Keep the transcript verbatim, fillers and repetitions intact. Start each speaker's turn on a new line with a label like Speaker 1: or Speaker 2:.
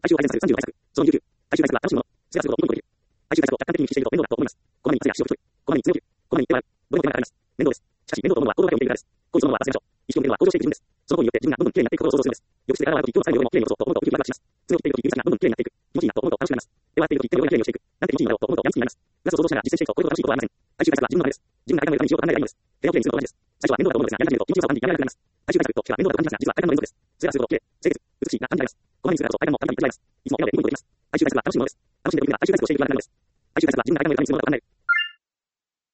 Speaker 1: 哀愁を改善させるさんじゅうの対策。そのにじゅうきゅう。哀愁対策は楽しむもの。それらすることをどんどんできる。哀愁対策を客観的に意識していると面倒だと思います。こまめに汗や足を拭く。こまめに爪を切る。こまめに手を洗う。どれも手間がかかります。面倒です。しかし面倒と思うのは行動だけを見ているからです。行為そのものは忘れましょう。意識を見るのは行動していく自分です。その行為によって自分がどんどん綺麗になっていくことを想像するんです。浴室で体を洗うとき、今日の最後よりも綺麗に落とそうと思うと、ウキウキワクワクします。爪を切っているとき、指先がどんどん綺麗になっていく。気持ちいいなと思うと楽しくなります。手を洗っているとき、手の上が綺麗に落ちていく。なんて気持ちいいんだろうと思うとやみつきになります。ガスを想像しながら実践していくと、これほど楽しいことはありません。哀愁対策は自分のためです。自分が体の上にしようと考えればいいのです。手をきれいにするのと同じです。最初は面倒だと思うのですが、やり始めると気持ちよさを感じ、やめられなくなります。哀愁対策としては面倒だと感じますが、実は体の連続です。それらすることを綺麗、清潔、美しいな感じられます。こまめにするからこそ体感も簡単に感じられます。いつも笑顔でニコニコできます。哀愁対策は楽しむものです。楽しんでいるときには哀愁対策をしている気がなくなるのです。哀愁対策は自分が体の上にするものだと考える。